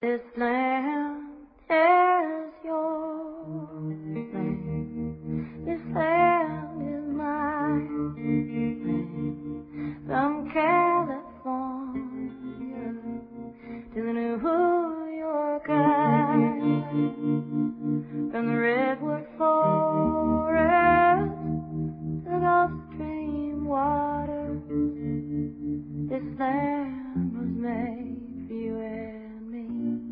This land is your land. This land is mine. From California to the New York Island, from the redwood forest to the Gulf Stream water, this land was made for you and me.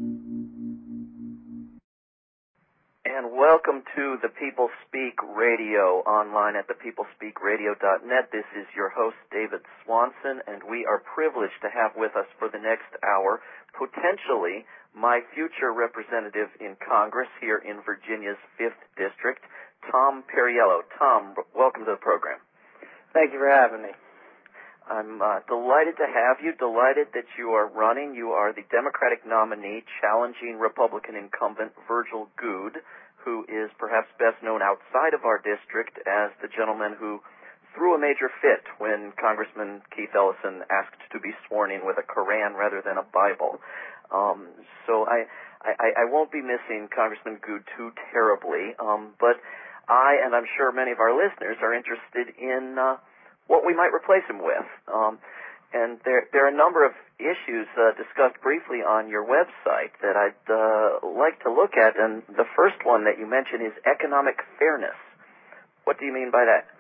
And welcome to the People Speak Radio, online at thepeoplespeakradio.net. This is your host, David Swanson, and we are privileged to have with us for the next hour, potentially, my future representative in Congress here in Virginia's 5th District, Tom Perriello. Tom, welcome to the program. Thank you for having me. I'm delighted to have you, delighted that you are running. You are the Democratic nominee challenging Republican incumbent Virgil Goode, who is perhaps best known outside of our district as the gentleman who threw a major fit when Congressman Keith Ellison asked to be sworn in with a Koran rather than a Bible. So I won't be missing Congressman Goode too terribly, but I, and I'm sure many of our listeners, are interested in what we might replace him with. And there are a number of issues discussed briefly on your website that I'd like to look at, and the first one that you mention is economic fairness. What do you mean by that?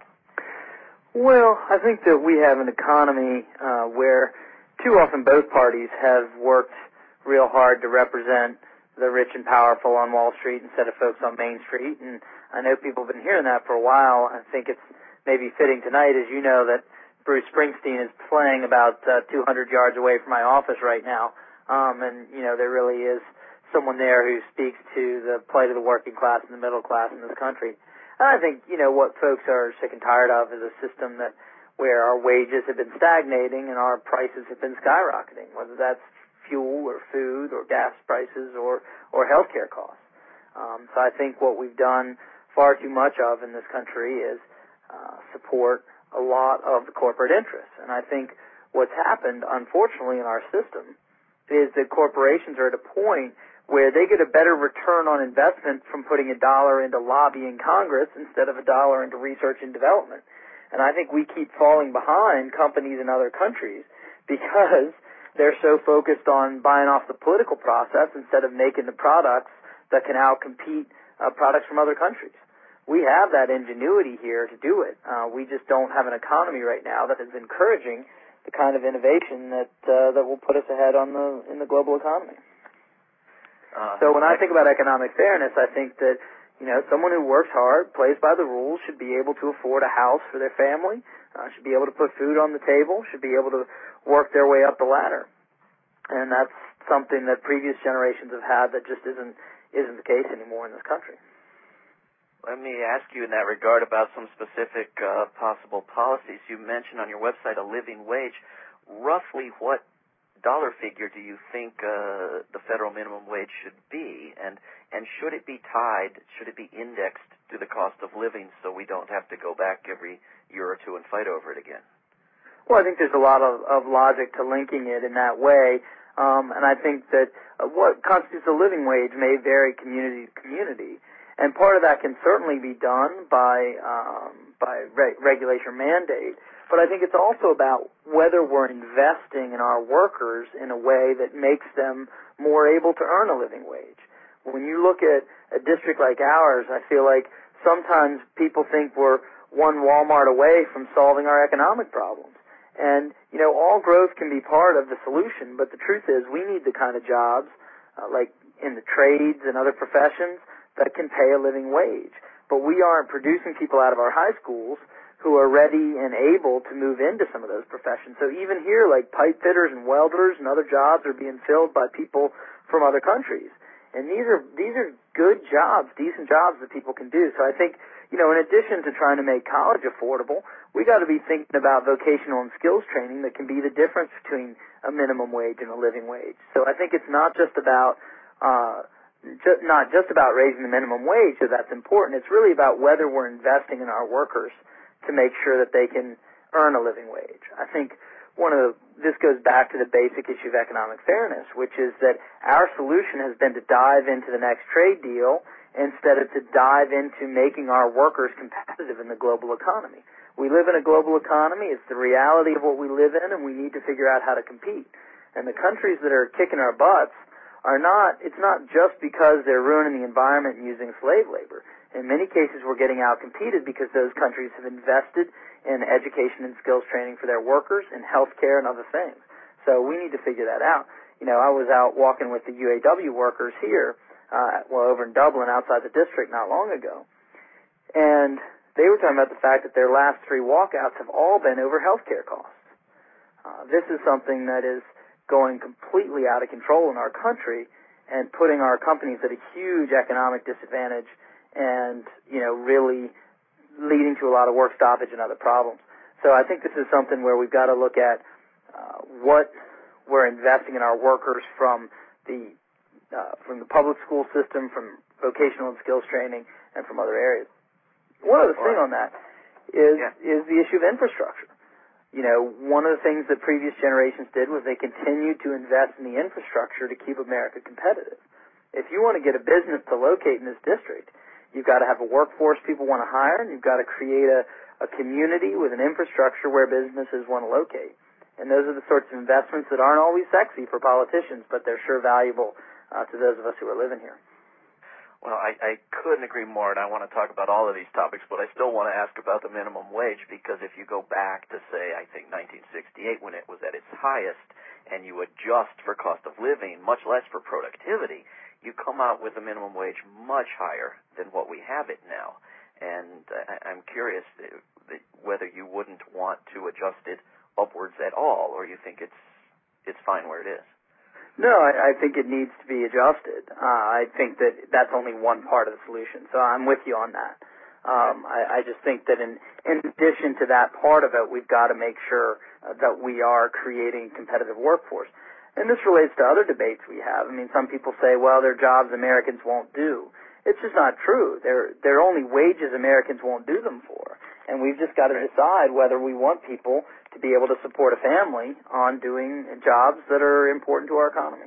Well, I think that we have an economy where too often both parties have worked real hard to represent the rich and powerful on Wall Street instead of folks on Main Street, and I know people have been hearing that for a while. I think it's maybe fitting tonight, as you know, that Bruce Springsteen is playing about 200 yards away from my office right now. And, you know, there really is someone there who speaks to the plight of the working class and the middle class in this country. And I think, you know, what folks are sick and tired of is a system that where our wages have been stagnating and our prices have been skyrocketing, whether that's fuel or food or gas prices or healthcare costs. So I think what we've done far too much of in this country is support a lot of the corporate interests. And I think what's happened, unfortunately, in our system is that corporations are at a point where they get a better return on investment from putting $1 into lobbying Congress instead of $1 into research and development. And I think we keep falling behind companies in other countries because they're so focused on buying off the political process instead of making the products that can outcompete products from other countries. We have that ingenuity here to do it. We just don't have an economy right now that is encouraging the kind of innovation that will put us ahead in the global economy. So when I think about economic fairness, I think that, you know, someone who works hard, plays by the rules, should be able to afford a house for their family, should be able to put food on the table, should be able to work their way up the ladder. And that's something that previous generations have had that just isn't the case anymore in this country. Let me ask you in that regard about some specific possible policies. You mentioned on your website a living wage. Roughly what dollar figure do you think the federal minimum wage should be? And should it be tied, should it be indexed to the cost of living so we don't have to go back every year or two and fight over it again? Well, I think there's a lot of logic to linking it in that way. And I think that what constitutes a living wage may vary community to community. And part of that can certainly be done by regulation or mandate. But I think it's also about whether we're investing in our workers in a way that makes them more able to earn a living wage. When you look at a district like ours, I feel like sometimes people think we're one Walmart away from solving our economic problems. And, you know, all growth can be part of the solution, but the truth is we need the kind of jobs, like in the trades and other professions, that can pay a living wage. But we aren't producing people out of our high schools who are ready and able to move into some of those professions. So even here, like pipe fitters and welders and other jobs are being filled by people from other countries. And these are good jobs, decent jobs that people can do. So I think, you know, in addition to trying to make college affordable, we got to be thinking about vocational and skills training that can be the difference between a minimum wage and a living wage. So I think it's not just about raising the minimum wage, so that's important. It's really about whether we're investing in our workers to make sure that they can earn a living wage. I think this goes back to the basic issue of economic fairness, which is that our solution has been to dive into the next trade deal instead of to dive into making our workers competitive in the global economy. We live in a global economy. It's the reality of what we live in, and we need to figure out how to compete. And the countries that are kicking our butts it's not just because they're ruining the environment and using slave labor. In many cases, we're getting out-competed because those countries have invested in education and skills training for their workers, in health care and other things. So we need to figure that out. I was out walking with the UAW workers here, over in Dublin, outside the district, not long ago. And they were talking about the fact that their last 3 walkouts have all been over health care costs. This is something that is going completely out of control in our country and putting our companies at a huge economic disadvantage and, really leading to a lot of work stoppage and other problems. So I think this is something where we've got to look at what we're investing in our workers from the public school system, from vocational and skills training, and from other areas. One other thing on that is the issue of infrastructure. One of the things that previous generations did was they continued to invest in the infrastructure to keep America competitive. If you want to get a business to locate in this district, you've got to have a workforce people want to hire, and you've got to create a community with an infrastructure where businesses want to locate. And those are the sorts of investments that aren't always sexy for politicians, but they're sure valuable to those of us who are living here. Well, I couldn't agree more, and I want to talk about all of these topics, but I still want to ask about the minimum wage, because if you go back to, say, I think 1968, when it was at its highest, and you adjust for cost of living, much less for productivity, you come out with a minimum wage much higher than what we have it now. And I'm curious whether you wouldn't want to adjust it upwards at all, or you think it's fine where it is. No, I think it needs to be adjusted. I think that that's only one part of the solution, so I'm with you on that. I just think that in addition to that part of it, we've got to make sure that we are creating competitive workforce. And this relates to other debates we have. I mean, some people say, well, there are jobs Americans won't do. It's just not true. There are only wages Americans won't do them for. And we've just got to decide whether we want people to be able to support a family on doing jobs that are important to our economy.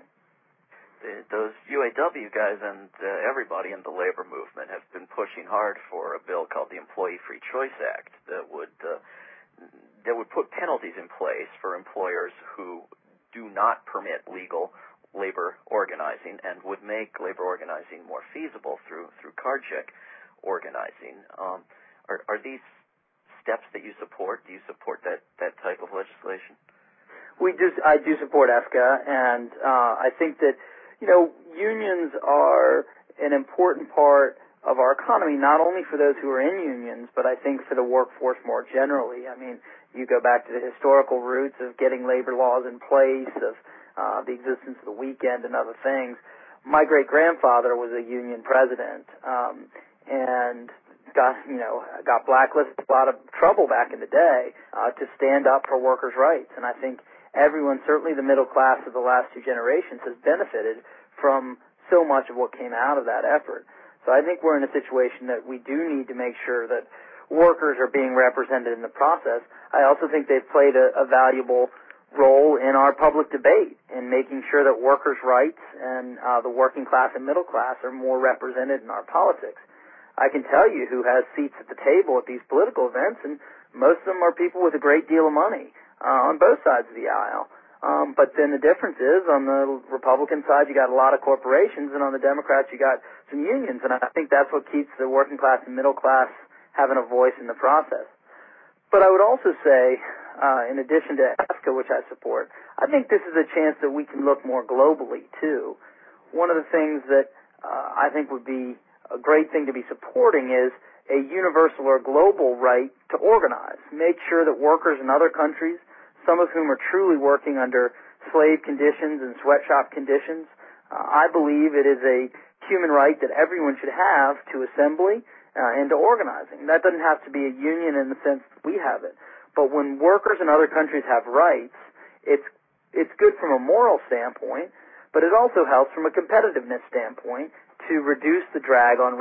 Those UAW guys and everybody in the labor movement have been pushing hard for a bill called the Employee Free Choice Act that would put penalties in place for employers who do not permit legal labor organizing and would make labor organizing more feasible through card check organizing. Are these steps that you support? Do you support that type of legislation? I do support EFCA, and I think that, unions are an important part of our economy, not only for those who are in unions, but I think for the workforce more generally. I mean, you go back to the historical roots of getting labor laws in place, of the existence of the weekend and other things. My great-grandfather was a union president, and got blacklisted, a lot of trouble back in the day to stand up for workers' rights. And I think everyone, certainly the middle class of the last 2 generations, has benefited from so much of what came out of that effort. So I think we're in a situation that we do need to make sure that workers are being represented in the process. I also think they've played a valuable role in our public debate in making sure that workers' rights and the working class and middle class are more represented in our politics. I can tell you who has seats at the table at these political events, and most of them are people with a great deal of money on both sides of the aisle. But then the difference is, on the Republican side, you got a lot of corporations, and on the Democrats, you got some unions. And I think that's what keeps the working class and middle class having a voice in the process. But I would also say, in addition to EFCA, which I support, I think this is a chance that we can look more globally, too. One of the things that I think would be a great thing to be supporting is a universal or global right to organize. Make sure that workers in other countries, some of whom are truly working under slave conditions and sweatshop conditions, I believe it is a human right that everyone should have to assembly and to organizing. That doesn't have to be a union in the sense that we have it. But when workers in other countries have rights, it's good from a moral standpoint, but it also helps from a competitiveness standpoint to reduce the drag on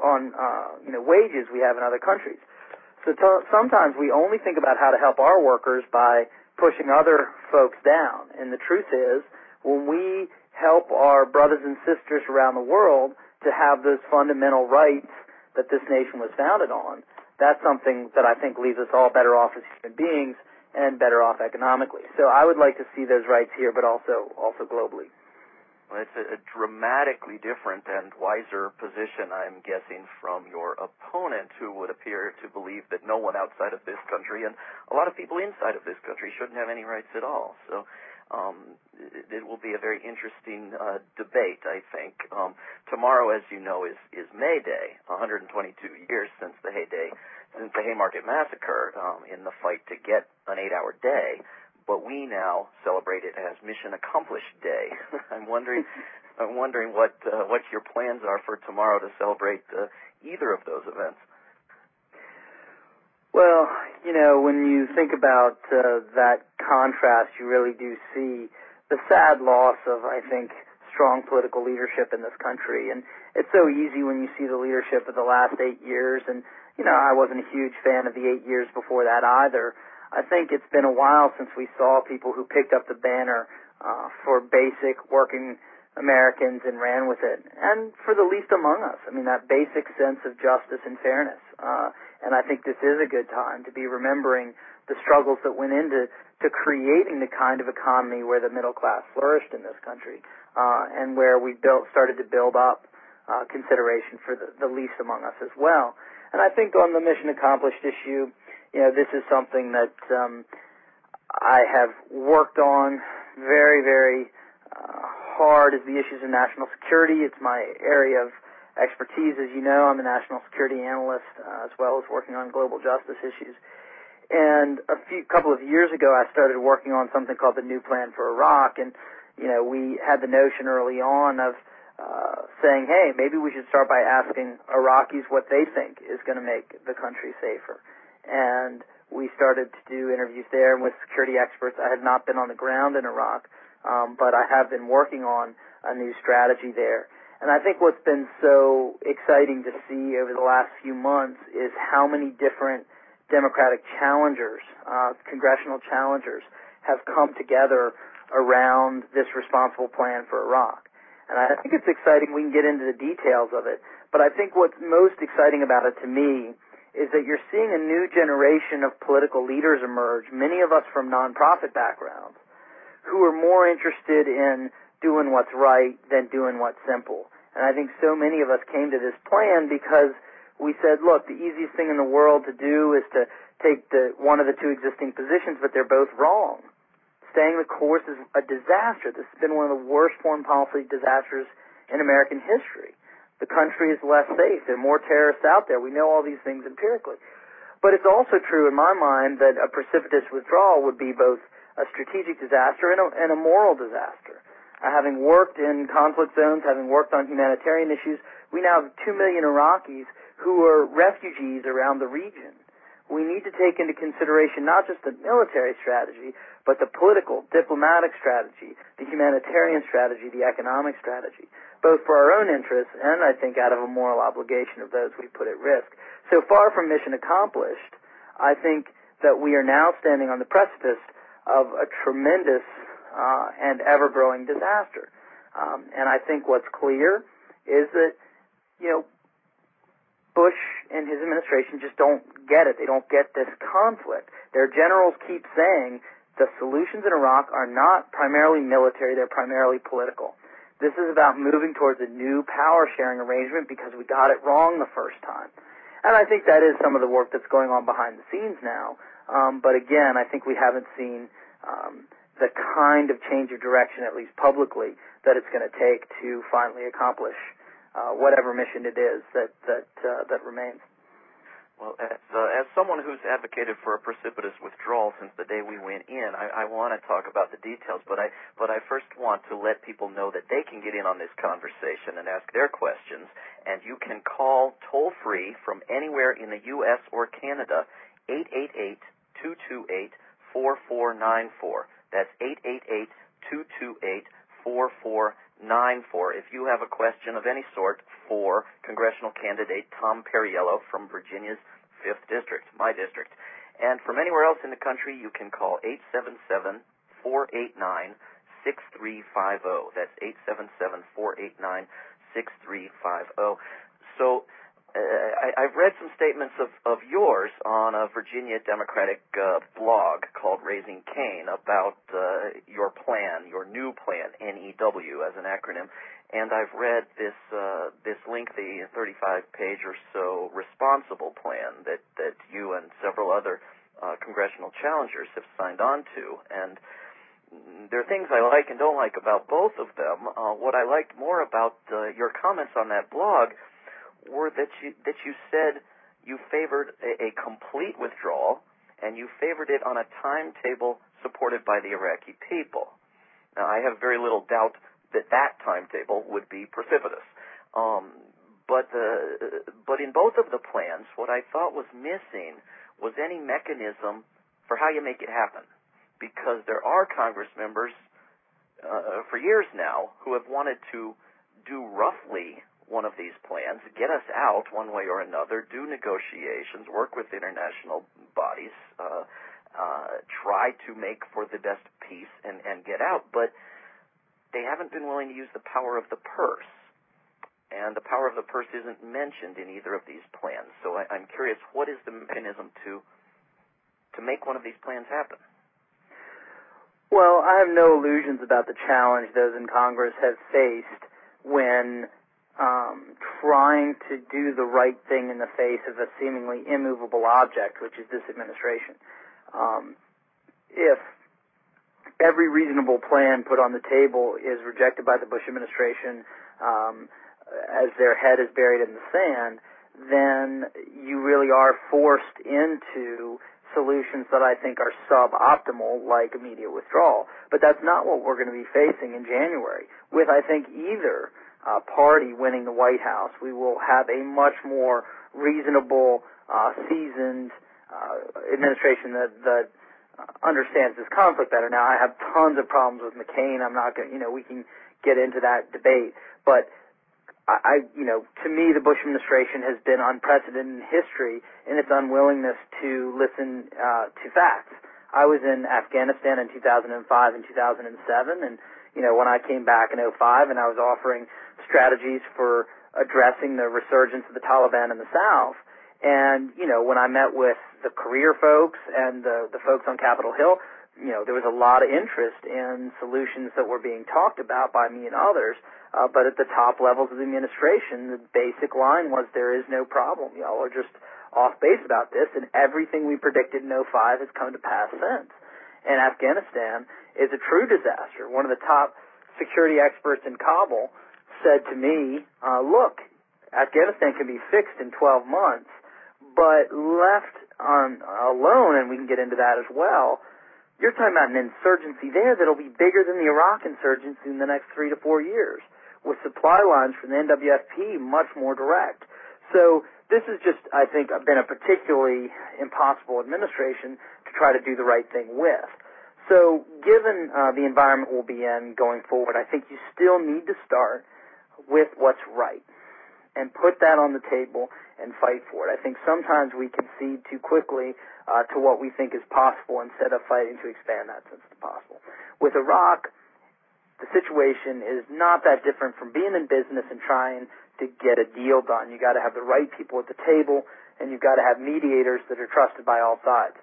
wages we have in other countries. So sometimes we only think about how to help our workers by pushing other folks down. And the truth is, when we help our brothers and sisters around the world to have those fundamental rights that this nation was founded on, that's something that I think leaves us all better off as human beings and better off economically. So I would like to see those rights here, but also globally. Well, it's a dramatically different and wiser position, I'm guessing, from your opponent, who would appear to believe that no one outside of this country and a lot of people inside of this country shouldn't have any rights at all. So it will be a very interesting debate, I think. Tomorrow, as you know, is May Day, 122 years since the Haymarket Massacre, in the fight to get an 8-hour day. But we now celebrate it as Mission Accomplished Day. I'm wondering what your plans are for tomorrow to celebrate either of those events. Well, when you think about that contrast, you really do see the sad loss of, I think, strong political leadership in this country. And it's so easy when you see the leadership of the last 8 years. And, I wasn't a huge fan of the 8 years before that either. I think it's been a while since we saw people who picked up the banner for basic working Americans and ran with it, and for the least among us. I mean, that basic sense of justice and fairness. And I think this is a good time to be remembering the struggles that went into creating the kind of economy where the middle class flourished in this country, and where we started to build up consideration for the least among us as well. And I think on the mission accomplished issue, this is something that I have worked on very, very hard, is the issues of national security. It's my area of expertise. As you know, I'm a national security analyst, as well as working on global justice issues. And a couple of years ago, I started working on something called the New Plan for Iraq. And, we had the notion early on of saying, hey, maybe we should start by asking Iraqis what they think is going to make the country safer. And we started to do interviews there with security experts. I had not been on the ground in Iraq, but I have been working on a new strategy there. And I think what's been so exciting to see over the last few months is how many different Democratic challengers, congressional challengers, have come together around this responsible plan for Iraq. And I think it's exciting. We can get into the details of it. But I think what's most exciting about it to me is that you're seeing a new generation of political leaders emerge, many of us from nonprofit backgrounds, who are more interested in doing what's right than doing what's simple. And I think so many of us came to this plan because we said, look, the easiest thing in the world to do is to take one of the two existing positions, but they're both wrong. Staying the course is a disaster. This has been one of the worst foreign policy disasters in American history. The country is less safe. There are more terrorists out there. We know all these things empirically. But it's also true in my mind that a precipitous withdrawal would be both a strategic disaster and a moral disaster. Having worked in conflict zones, having worked on humanitarian issues, we now have 2 million Iraqis who are refugees around the region. We need to take into consideration not just the military strategy, but the political, diplomatic strategy, the humanitarian strategy, the economic strategy, both for our own interests and, I think, out of a moral obligation of those we put at risk. So far from mission accomplished, I think that we are now standing on the precipice of a tremendous and ever-growing disaster. And I think what's clear is that, Bush and his administration just don't get it. They don't get this conflict. Their generals keep saying the solutions in Iraq are not primarily military, they're primarily political. This is about moving towards a new power-sharing arrangement because we got it wrong the first time. And I think that is some of the work that's going on behind the scenes now. But again, I think we haven't seen the kind of change of direction, at least publicly, that it's going to take to finally accomplish whatever mission it is that remains. Well, as someone who's advocated for a precipitous withdrawal since the day we went in, I want to talk about the details, but I first want to let people know that they can get in on this conversation and ask their questions, and you can call toll-free from anywhere in the U.S. or Canada, 888-228-4494. That's 888-228-4494. If you have a question of any sort for congressional candidate Tom Perriello from Virginia's 5th District, my district. And from anywhere else in the country, you can call 877-489-6350. That's 877-489-6350. So I've read some statements of yours on a Virginia Democratic blog called Raising Cain about your plan, your new plan, NEW as an acronym, and I've read this lengthy 35-page or so responsible plan that you and several other congressional challengers have signed on to, and there are things I like and don't like about both of them. What I liked more about your comments on that blog were that you said you favored a complete withdrawal, and you favored it on a timetable supported by the Iraqi people. Now, I have very little doubt that timetable would be precipitous. But in both of the plans, what I thought was missing was any mechanism for how you make it happen, because there are Congress members for years now who have wanted to do roughly one of these plans, get us out one way or another, do negotiations, work with international bodies, try to make for the best peace and get out, but they haven't been willing to use the power of the purse. And the power of the purse isn't mentioned in either of these plans. So I'm curious, what is the mechanism to make one of these plans happen? Well, I have no illusions about the challenge those in Congress have faced when trying to do the right thing in the face of a seemingly immovable object, which is this administration. If every reasonable plan put on the table is rejected by the Bush administration as their head is buried in the sand, then you really are forced into solutions that I think are suboptimal, like immediate withdrawal. But that's not what we're going to be facing in January. With, I think, either party winning the White House, we will have a much more reasonable, seasoned administration that understands this conflict better. Now, I have tons of problems with McCain. I'm not going to, we can get into that debate. But to me, the Bush administration has been unprecedented in history in its unwillingness to listen to facts. I was in Afghanistan in 2005 and 2007, and when I came back in 2005 and I was offering strategies for addressing the resurgence of the Taliban in the South, and when I met with the career folks and the folks on Capitol Hill, there was a lot of interest in solutions that were being talked about by me and others. But at the top levels of the administration, the basic line was, there is no problem. Y'all are just off base about this, and everything we predicted in 2005 has come to pass since. And Afghanistan is a true disaster. One of the top security experts in Kabul said to me, look, Afghanistan can be fixed in 12 months, but left alone, and we can get into that as well, you're talking about an insurgency there that'll be bigger than the Iraq insurgency in the next 3 to 4 years, with supply lines from the NWFP much more direct. So this has just, I think, been a particularly impossible administration to try to do the right thing with. So given the environment we'll be in going forward, I think you still need to start with what's right and put that on the table and fight for it. I think sometimes we concede too quickly to what we think is possible instead of fighting to expand that sense of possible. With Iraq, the situation is not that different from being in business and trying to get a deal done. You got to have the right people at the table, and you've got to have mediators that are trusted by all sides.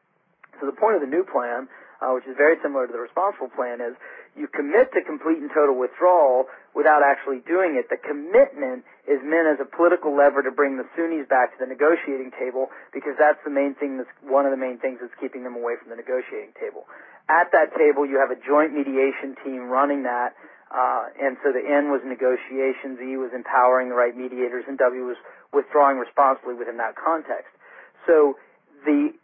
So the point of the new plan, which is very similar to the responsible plan, is you commit to complete and total withdrawal without actually doing it. The commitment is meant as a political lever to bring the Sunnis back to the negotiating table, because that's the main thing, that's one of the main things that's keeping them away from the negotiating table. At that table, you have a joint mediation team running that, and so the N was negotiations, E was empowering the right mediators, and W was withdrawing responsibly within that context. So the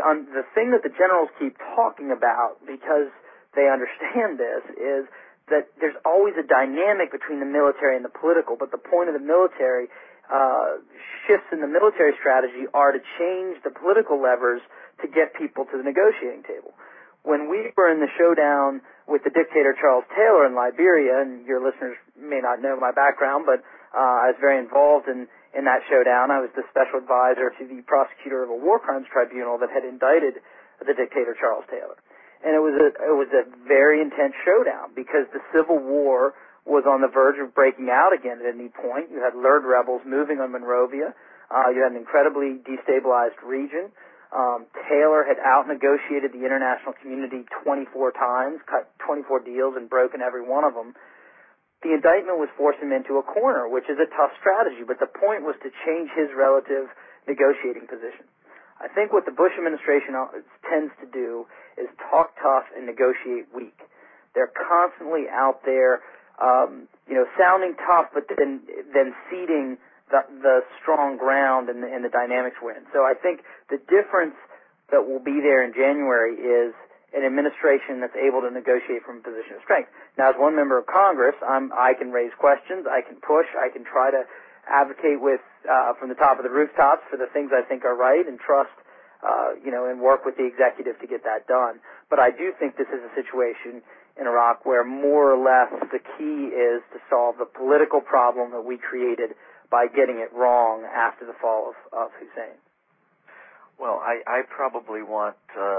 thing that the generals keep talking about, because they understand this, is that there's always a dynamic between the military and the political, but the point of the military shifts in the military strategy are to change the political levers to get people to the negotiating table. when we were in the showdown with the dictator Charles Taylor in Liberia, and your listeners may not know my background, but I was very involved in that showdown. I was the special advisor to the prosecutor of a war crimes tribunal that had indicted the dictator Charles Taylor. And it was a very intense showdown because the Civil War was on the verge of breaking out again at any point. You had lured rebels moving on Monrovia. You had an incredibly destabilized region. Taylor had out-negotiated the international community 24 times, cut 24 deals, and broken every one of them. The indictment was forcing him into a corner, which is a tough strategy, but the point was to change his relative negotiating position. I think what the Bush administration tends to do is talk tough and negotiate weak. They're constantly out there, sounding tough, but then ceding the strong ground and the dynamics win. So I think the difference that will be there in January is an administration that's able to negotiate from a position of strength. Now, as one member of Congress, I can raise questions, I can push, I can try to advocate from the top of the rooftops for the things I think are right and trust, and work with the executive to get that done. But I do think this is a situation in Iraq where more or less the key is to solve the political problem that we created by getting it wrong after the fall of Hussein. Well, I probably want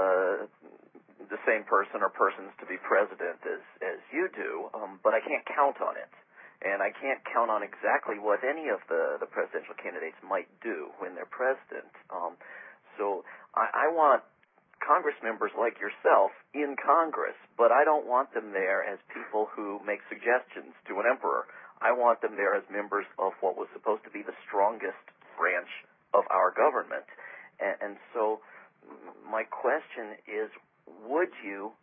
the same person or persons to be president as you do, but I can't count on it. And I can't count on exactly what any of the presidential candidates might do when they're president. So I want Congress members like yourself in Congress, but I don't want them there as people who make suggestions to an emperor. I want them there as members of what was supposed to be the strongest branch of our government. And so my question is, would you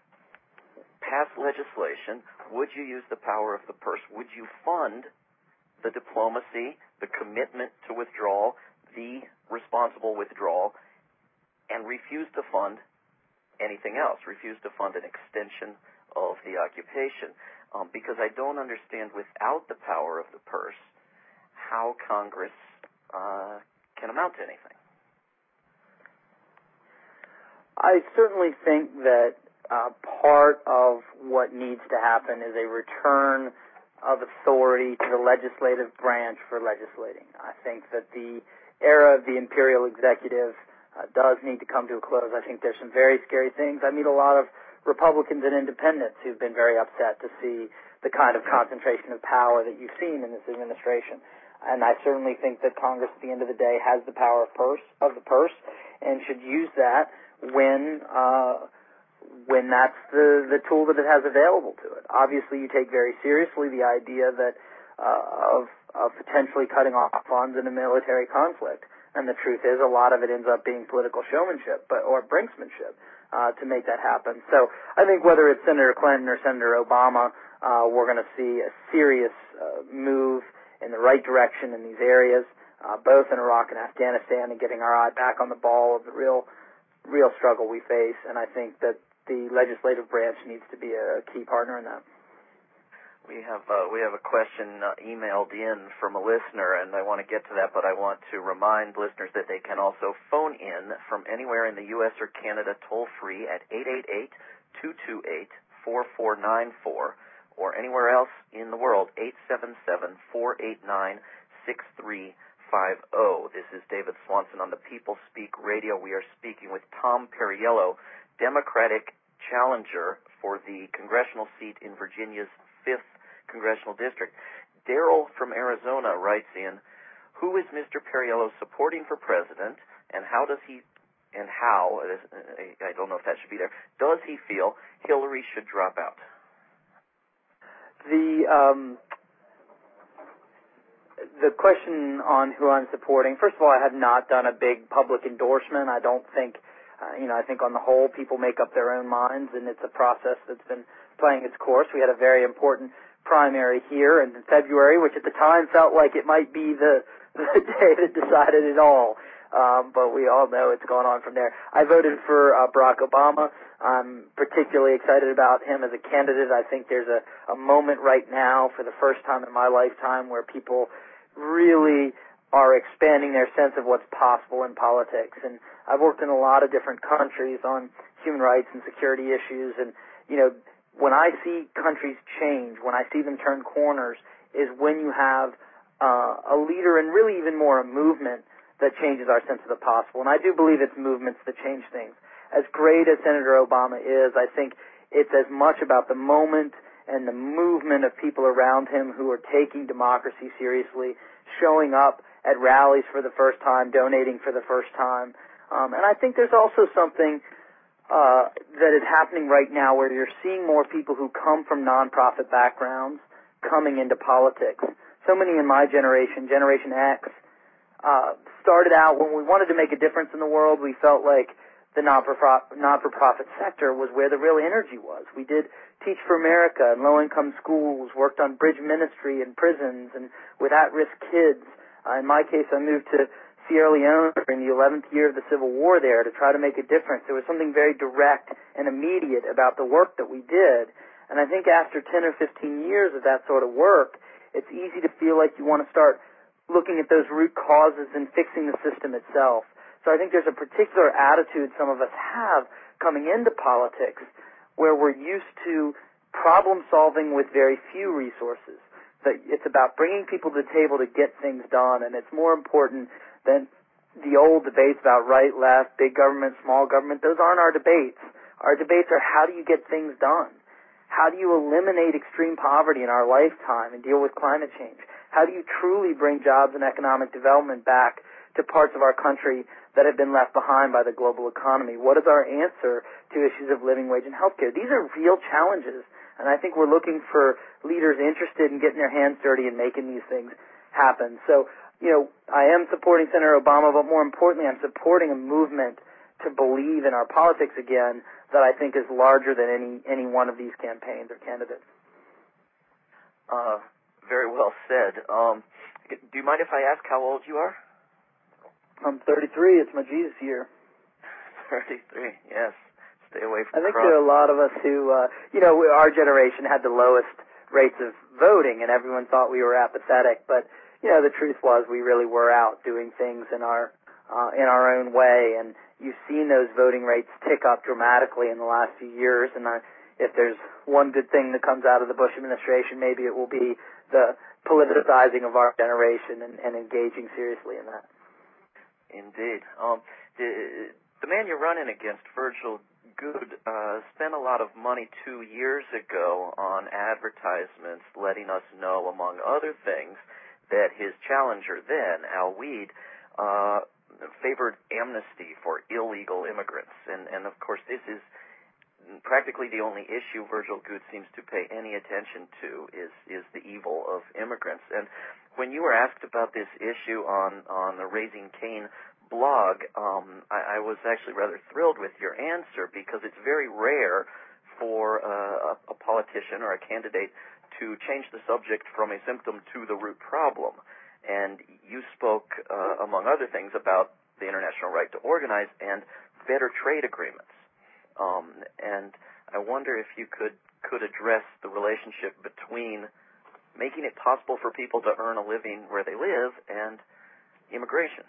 pass legislation? Would you use the power of the purse? Would you fund the diplomacy, the commitment to withdrawal, the responsible withdrawal, and refuse to fund anything else, refuse to fund an extension of the occupation? Because I don't understand, without the power of the purse, how Congress can amount to anything. I certainly think that part of what needs to happen is a return of authority to the legislative branch for legislating. I think that the era of the imperial executive does need to come to a close. I think there's some very scary things. I meet a lot of Republicans and independents who've been very upset to see the kind of concentration of power that you've seen in this administration. And I certainly think that Congress, at the end of the day, has the power of the purse and should use that when that's the tool that it has available to it. Obviously, you take very seriously the idea that of potentially cutting off funds in a military conflict. And the truth is, a lot of it ends up being political showmanship or brinksmanship to make that happen. So I think whether it's Senator Clinton or Senator Obama, we're going to see a serious move in the right direction in these areas, both in Iraq and Afghanistan, and getting our eye back on the ball of the real struggle we face. And I think that the legislative branch needs to be a key partner in that. We have a question emailed in from a listener, and I want to get to that, but I want to remind listeners that they can also phone in from anywhere in the U.S. or Canada toll-free at 888-228-4494, or anywhere else in the world, 877-489-6350. This is David Swanson on the People Speak Radio. We are speaking with Tom Perriello, Democratic challenger for the congressional seat in Virginia's 5th Congressional District. Daryl from Arizona writes in, who is Mr. Perriello supporting for president, and how, I don't know if that should be there, does he feel Hillary should drop out? The question on who I'm supporting, first of all, I have not done a big public endorsement. I don't think, I think on the whole people make up their own minds, and it's a process that's been playing its course. We had a very important primary here in February, which at the time felt like it might be the day that decided it all. But we all know it's gone on from there. I voted for Barack Obama. I'm particularly excited about him as a candidate. I think there's a moment right now for the first time in my lifetime where people really are expanding their sense of what's possible in politics. And I've worked in a lot of different countries on human rights and security issues. And, you know, when I see countries change, when I see them turn corners, is when you have a leader and really even more a movement that changes our sense of the possible. And I do believe it's movements that change things. As great as Senator Obama is, I think it's as much about the moment and the movement of people around him who are taking democracy seriously, showing up at rallies for the first time, donating for the first time. And I think there's also something that is happening right now where you're seeing more people who come from nonprofit backgrounds coming into politics. So many in my generation, Generation X, started out when we wanted to make a difference in the world. We felt like the not-for-profit sector was where the real energy was. We did Teach for America and low-income schools, worked on bridge ministry in prisons and with at-risk kids. In my case, I moved to Sierra Leone in the 11th year of the Civil War there to try to make a difference. There was something very direct and immediate about the work that we did. And I think after 10 or 15 years of that sort of work, it's easy to feel like you want to start looking at those root causes and fixing the system itself. So I think there's a particular attitude some of us have coming into politics where we're used to problem solving with very few resources. That it's about bringing people to the table to get things done, and it's more important than the old debates about right, left, big government, small government. Those aren't our debates. Our debates are how do you get things done? How do you eliminate extreme poverty in our lifetime and deal with climate change? How do you truly bring jobs and economic development back to parts of our country that have been left behind by the global economy? What is our answer to issues of living wage and healthcare? These are real challenges, and I think we're looking for leaders interested in getting their hands dirty and making these things happen. So, you know, I am supporting Senator Obama, but more importantly, I'm supporting a movement to believe in our politics again that I think is larger than any one of these campaigns or candidates. Very well said. Do you mind if I ask how old you are? I'm 33. It's my Jesus year. 33, yes. Stay away from I think there are a lot of us who, our generation had the lowest rates of voting, and everyone thought we were apathetic. But, the truth was we really were out doing things in our own way. And you've seen those voting rates tick up dramatically in the last few years. And if there's one good thing that comes out of the Bush administration, maybe it will be the politicizing of our generation and engaging seriously in that. Indeed. The man you're running against, Virgil Goode, spent a lot of money 2 years ago on advertisements letting us know, among other things, that his challenger then, Al Weed, favored amnesty for illegal immigrants. And of course, this is practically the only issue Virgil Goode seems to pay any attention to is the evil of immigrants. And when you were asked about this issue on the Raising Cain blog, I was actually rather thrilled with your answer because it's very rare for a politician or a candidate to change the subject from a symptom to the root problem. And you spoke, among other things, about the international right to organize and better trade agreements. And I wonder if you could address the relationship between making it possible for people to earn a living where they live and immigration.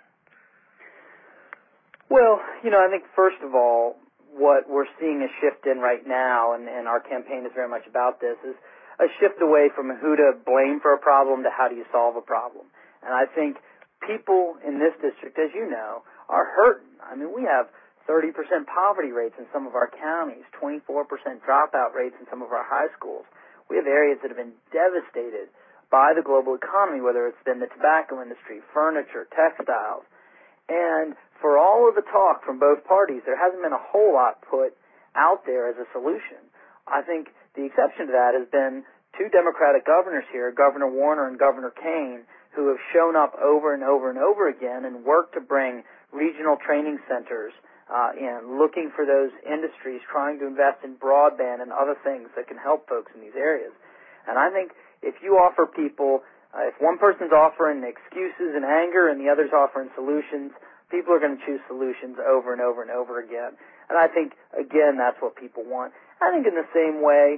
Well, I think first of all, what we're seeing a shift in right now, and our campaign is very much about this, is a shift away from who to blame for a problem to how do you solve a problem. And I think people in this district, as you know, are hurting. I mean, we have 30% poverty rates in some of our counties, 24% dropout rates in some of our high schools. We have areas that have been devastated by the global economy, whether it's been the tobacco industry, furniture, textiles. And for all of the talk from both parties, there hasn't been a whole lot put out there as a solution. I think the exception to that has been two Democratic governors here, Governor Warner and Governor Kaine, who have shown up over and over and over again and worked to bring regional training centers in, looking for those industries, trying to invest in broadband and other things that can help folks in these areas. And I think if you offer people, if one person's offering excuses and anger and the other's offering solutions, people are going to choose solutions over and over and over again. And I think, again, that's what people want. I think in the same way,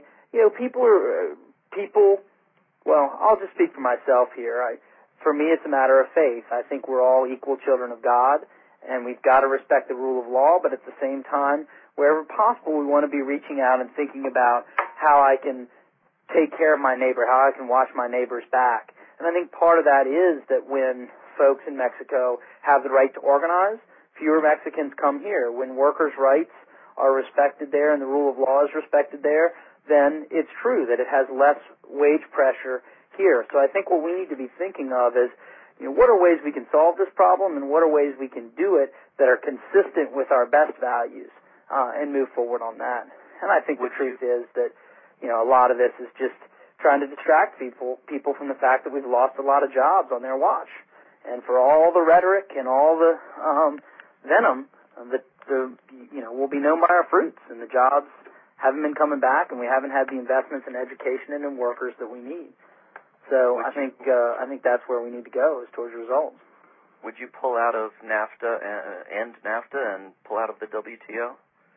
well, I'll just speak for myself here. For me, it's a matter of faith. I think we're all equal children of God, and we've got to respect the rule of law, but at the same time, wherever possible, we want to be reaching out and thinking about how I can take care of my neighbor, how I can watch my neighbor's back. And I think part of that is that when folks in Mexico have the right to organize, fewer Mexicans come here. When workers' rights are respected there and the rule of law is respected there, then it's true that it has less wage pressure here. So I think what we need to be thinking of is, what are ways we can solve this problem and what are ways we can do it that are consistent with our best values and move forward on that. And I think the truth is that, a lot of this is just trying to distract people from the fact that we've lost a lot of jobs on their watch. And for all the rhetoric and all the venom, we'll be known by our fruits, and the jobs haven't been coming back, and we haven't had the investments in education and in workers that we need. So I think that's where we need to go, is towards results. Would you pull out of NAFTA, end NAFTA, and pull out of the WTO?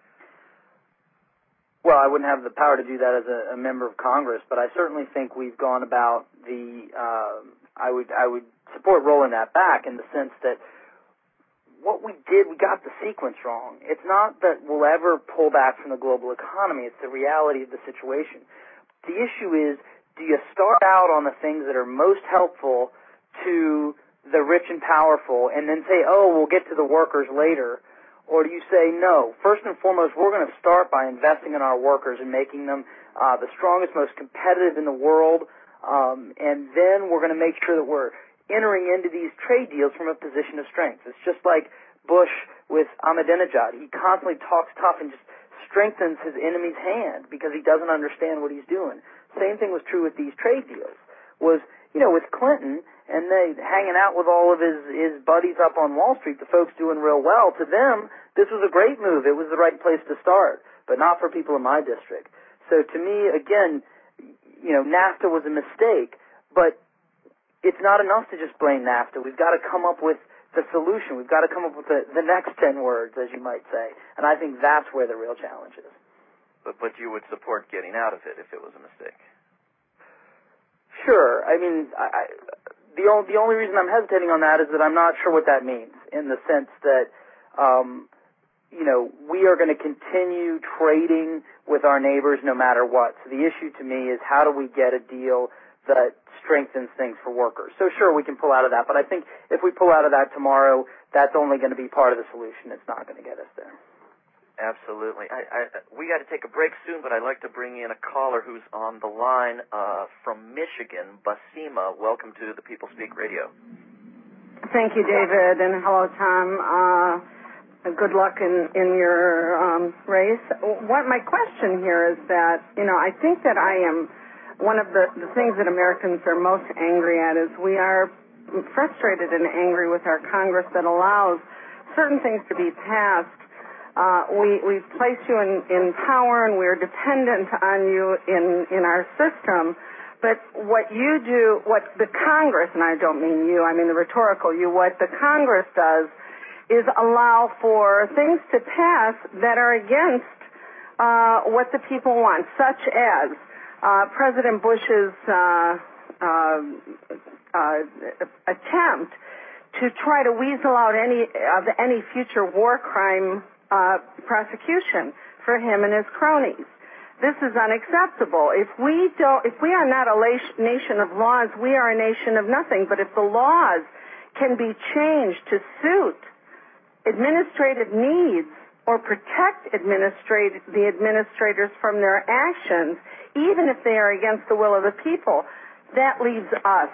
Well, I wouldn't have the power to do that as a member of Congress, but I certainly think we've gone about I would support rolling that back in the sense that what we did, we got the sequence wrong. It's not that we'll ever pull back from the global economy. It's the reality of the situation. The issue is, do you start out on the things that are most helpful to the rich and powerful and then say, oh, we'll get to the workers later? Or do you say, no, first and foremost, we're going to start by investing in our workers and making them the strongest, most competitive in the world, and then we're going to make sure that we're entering into these trade deals from a position of strength. It's just like Bush with Ahmadinejad. He constantly talks tough and just strengthens his enemy's hand because he doesn't understand what he's doing. Same thing was true with these trade deals. Was, with Clinton and they hanging out with all of his buddies up on Wall Street, the folks doing real well, to them, this was a great move. It was the right place to start, but not for people in my district. So to me, again, NAFTA was a mistake, but it's not enough to just blame NAFTA. We've got to come up with the solution. We've got to come up with the next 10 words, as you might say. And I think that's where the real challenge is. But you would support getting out of it if it was a mistake? Sure. I mean, the only reason I'm hesitating on that is that I'm not sure what that means, in the sense that, we are going to continue trading with our neighbors no matter what. So the issue to me is, how do we get a deal that strengthens things for workers? So sure, we can pull out of that, but I think if we pull out of that tomorrow, that's only going to be part of the solution. It's not going to get us there. Absolutely. We got to take a break soon, but I'd like to bring in a caller who's on the line from Michigan, Basima. Welcome to the People Speak Radio. Thank you, David, and hello, Tom. Good luck in your race. What my question here is that, I think that I am one of the things that Americans are most angry at is we are frustrated and angry with our Congress that allows certain things to be passed. We've placed you in power, and we're dependent on you in our system. But what you do, what the Congress, and I don't mean you, I mean the rhetorical you, what the Congress does is allow for things to pass that are against what the people want, such as President Bush's attempt to try to weasel out any future war crime prosecution for him and his cronies. This is unacceptable. If we are not a nation of laws, we are a nation of nothing. But if the laws can be changed to suit administrative needs or protect the administrators from their actions, even if they are against the will of the people, that leaves us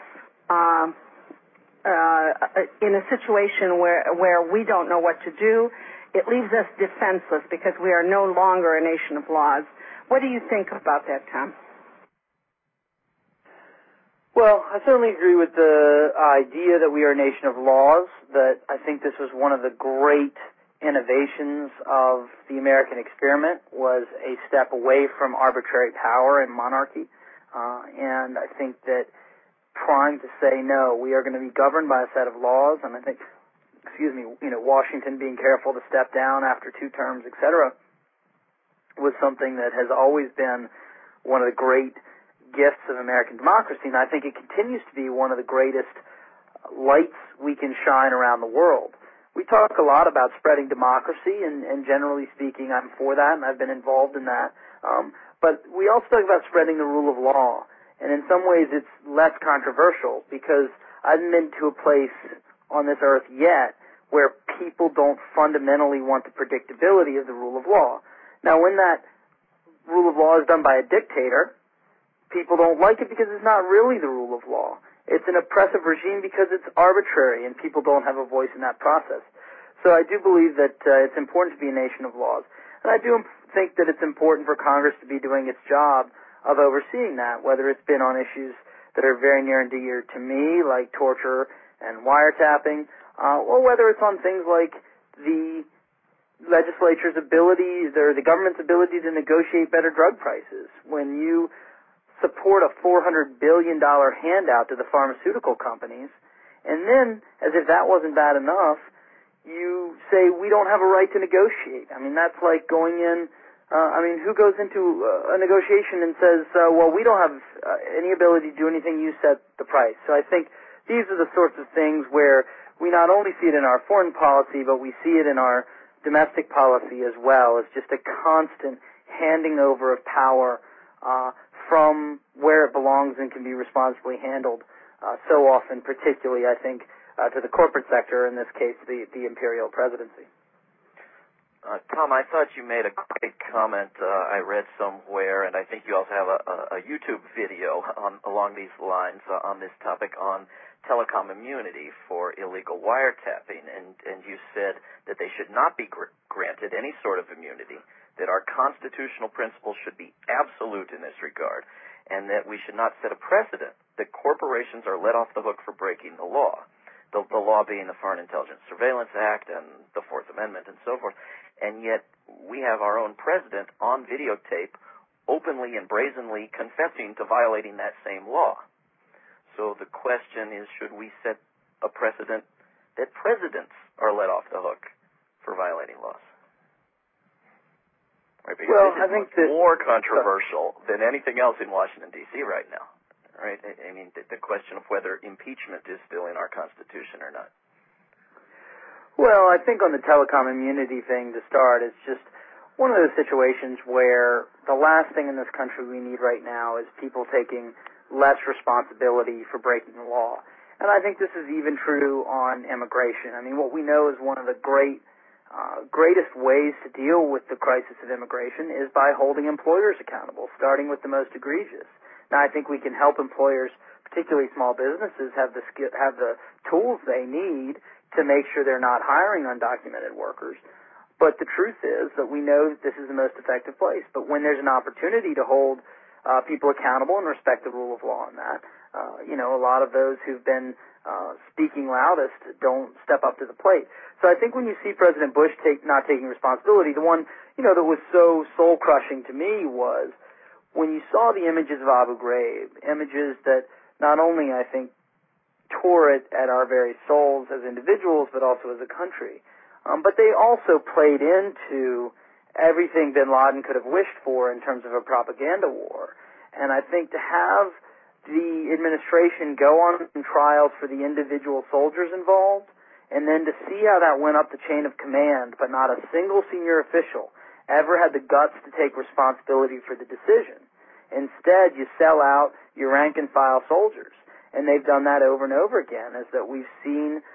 in a situation where we don't know what to do. It leaves us defenseless because we are no longer a nation of laws. What do you think about that, Tom? Well, I certainly agree with the idea that we are a nation of laws, that I think this was one of the great innovations of the American experiment, was a step away from arbitrary power and monarchy. And I think that trying to say, no, we are going to be governed by a set of laws, and I think, Washington being careful to step down after 2 terms, etc., was something that has always been one of the great gifts of American democracy, and I think it continues to be one of the greatest lights we can shine around the world. we talk a lot about spreading democracy, and generally speaking, I'm for that, and I've been involved in that. But we also talk about spreading the rule of law, and in some ways it's less controversial because I haven't been to a place on this earth yet where people don't fundamentally want the predictability of the rule of law. Now, when that rule of law is done by a dictator, people don't like it because it's not really the rule of law. It's an oppressive regime because it's arbitrary and people don't have a voice in that process. So I do believe that it's important to be a nation of laws. And I do think that it's important for Congress to be doing its job of overseeing that, whether it's been on issues that are very near and dear to me, like torture and wiretapping, or whether it's on things like the legislature's ability or the government's ability to negotiate better drug prices. When you support a $400 billion handout to the pharmaceutical companies, and then, as if that wasn't bad enough, you say we don't have a right to negotiate. I mean, that's like going in, who goes into a negotiation and says, well, we don't have any ability to do anything, you set the price. So I think these are the sorts of things where we not only see it in our foreign policy, but we see it in our domestic policy as well. It's just a constant handing over of power from where it belongs and can be responsibly handled so often, particularly, I think, to the corporate sector, in this case, the imperial presidency. Tom, I thought you made a great comment I read somewhere, and I think you also have a YouTube video along these lines on this topic on telecom immunity for illegal wiretapping, and you said that they should not be granted any sort of immunity, that our constitutional principles should be absolute in this regard, and that we should not set a precedent that corporations are let off the hook for breaking the law, the law being the Foreign Intelligence Surveillance Act and the Fourth Amendment and so forth. And yet we have our own president on videotape openly and brazenly confessing to violating that same law. So the question is, should we set a precedent that presidents are let off the hook for violating laws? Right, because I think that more controversial than anything else in Washington, D.C. right now. Right? I mean, the question of whether impeachment is still in our Constitution or not. Well, I think on the telecom immunity thing to start, it's just one of those situations where the last thing in this country we need right now is people taking less responsibility for breaking the law. And I think this is even true on immigration. I mean, what we know is one of the greatest ways to deal with the crisis of immigration is by holding employers accountable, starting with the most egregious. Now, I think we can help employers, particularly small businesses, have the tools they need to make sure they're not hiring undocumented workers. But the truth is that we know that this is the most effective place. But when there's an opportunity to hold people accountable and respect the rule of law on that, a lot of those who've been speaking loudest don't step up to the plate. So I think when you see President Bush not taking responsibility, the one, that was so soul-crushing to me was when you saw the images of Abu Ghraib, images that not only, I think, tore it at our very souls as individuals, but also as a country. But they also played into everything bin Laden could have wished for in terms of a propaganda war. And I think to have the administration go on trials for the individual soldiers involved, and then to see how that went up the chain of command, but not a single senior official ever had the guts to take responsibility for the decision. Instead, you sell out your rank-and-file soldiers. And they've done that over and over again, is that we've seen,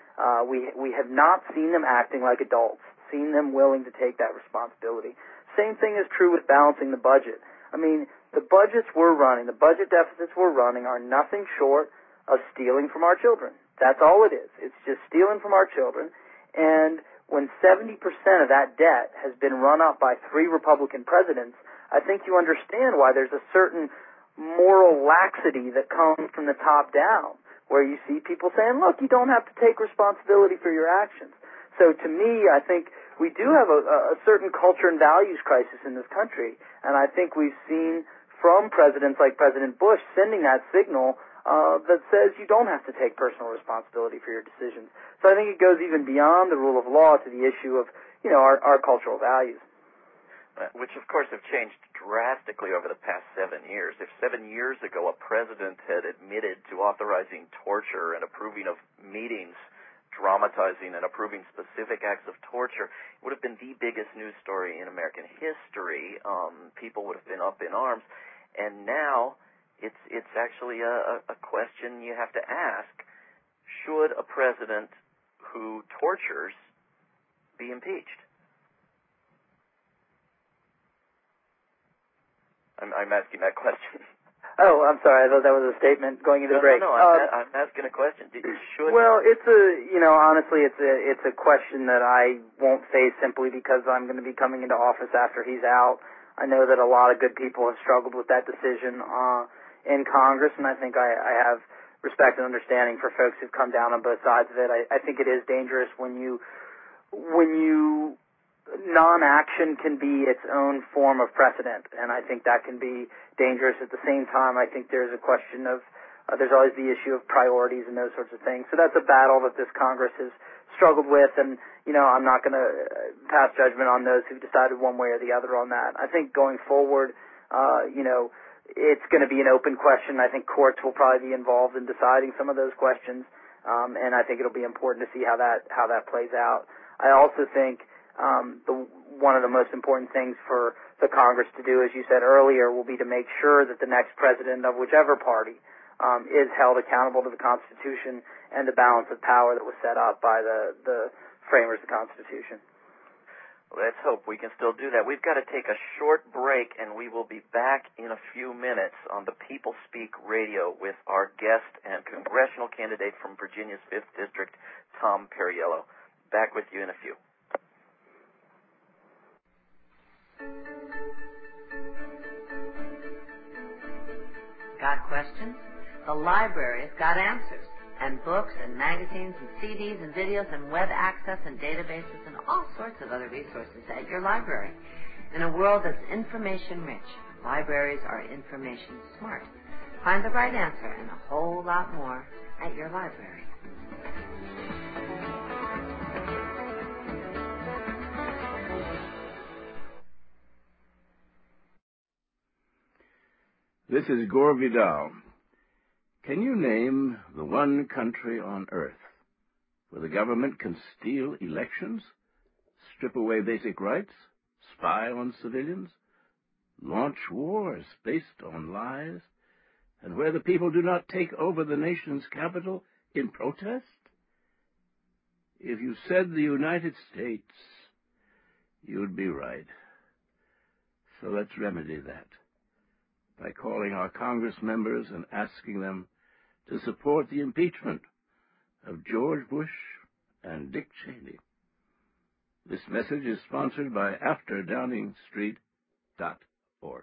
we have not seen them acting like adults, seen them willing to take that responsibility. Same thing is true with balancing the budget. I mean, the budgets we're running, the budget deficits we're running are nothing short of stealing from our children. That's all it is. It's just stealing from our children. And when 70% of that debt has been run up by 3 Republican presidents, I think you understand why there's a certain moral laxity that comes from the top down, where you see people saying, look, you don't have to take responsibility for your actions. So to me, I think we do have a certain culture and values crisis in this country, and I think we've seen from presidents like President Bush sending that signal that says you don't have to take personal responsibility for your decisions. So I think it goes even beyond the rule of law to the issue of, our cultural values. Which, of course, have changed drastically over the past 7 years. If 7 years ago a president had admitted to authorizing torture and approving of meetings dramatizing and approving specific acts of torture. It would have been the biggest news story in American history. People would have been up in arms. And now it's actually a question you have to ask. Should a president who tortures be impeached? I'm asking that question. Oh, I'm sorry. I thought that was a statement going into the break. No, I'm asking a question. Should... Well, honestly, it's a question that I won't face simply because I'm going to be coming into office after he's out. I know that a lot of good people have struggled with that decision in Congress, and I think I have respect and understanding for folks who've come down on both sides of it. I think it is dangerous when you non-action can be its own form of precedent, and I think that can be dangerous. At the same time, I think there's a question of there's always the issue of priorities and those sorts of things. So that's a battle that this Congress has struggled with, and I'm not going to pass judgment on those who've decided one way or the other on that. I think going forward, it's going to be an open question. I think courts will probably be involved in deciding some of those questions, and I think it'll be important to see how that plays out. I also think one of the most important things for the Congress to do, as you said earlier, will be to make sure that the next president of whichever party is held accountable to the Constitution and the balance of power that was set up by the framers of the Constitution. Let's hope we can still do that. We've got to take a short break, and we will be back in a few minutes on the People Speak Radio with our guest and congressional candidate from Virginia's 5th District, Tom Perriello. Back with you in a few. Got questions? The library's got answers. And books and magazines and CDs and videos and web access and databases and all sorts of other resources at your library. In a world that's information rich, libraries are information smart. Find the right answer and a whole lot more at your library. This is Gore Vidal. Can you name the one country on earth where the government can steal elections, strip away basic rights, spy on civilians, launch wars based on lies, and where the people do not take over the nation's capital in protest? If you said the United States, you'd be right. So let's remedy that by calling our Congress members and asking them to support the impeachment of George Bush and Dick Cheney. This message is sponsored by AfterDowningstreet.org.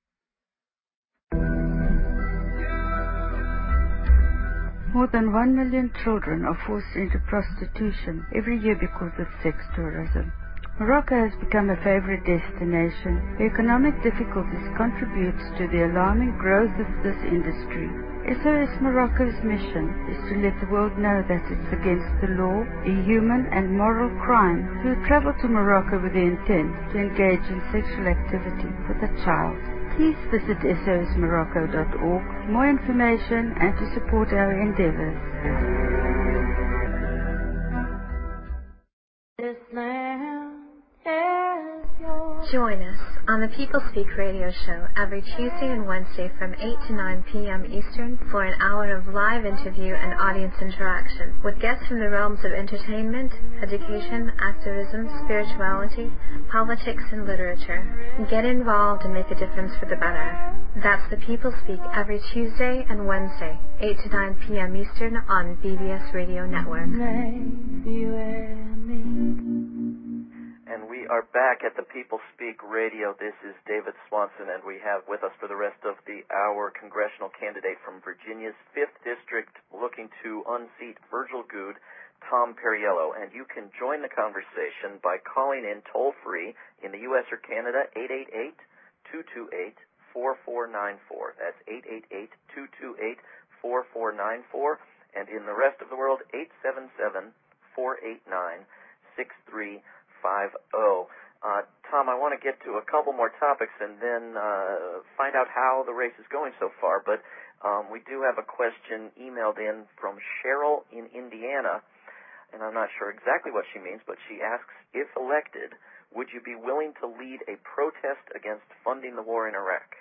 More than 1 million children are forced into prostitution every year because of sex tourism. Morocco has become a favorite destination. The economic difficulties contributes to the alarming growth of this industry. SOS Morocco's mission is to let the world know that it's against the law, a human and moral crime to travel to Morocco with the intent to engage in sexual activity with a child. Please visit sosmorocco.org for more information and to support our endeavors. This land is yours. Join us on the People Speak radio show every Tuesday and Wednesday from 8 to 9 p.m. Eastern for an hour of live interview and audience interaction with guests from the realms of entertainment, education, activism, spirituality, politics, and literature. Get involved and make a difference for the better. That's the People Speak every Tuesday and Wednesday, 8 to 9 p.m. Eastern on BBS Radio Network. And we are back at the People Speak Radio. This is David Swanson, and we have with us for the rest of the hour congressional candidate from Virginia's 5th District looking to unseat Virgil Goode, Tom Perriello. And you can join the conversation by calling in toll-free in the U.S. or Canada, 888-228-4494. That's 888-228-4494. And in the rest of the world, 877-489-6350. Tom, I want to get to a couple more topics and then find out how the race is going so far. But we do have a question emailed in from Cheryl in Indiana. and I'm not sure exactly what she means, but she asks, if elected, would you be willing to lead a protest against funding the war in Iraq?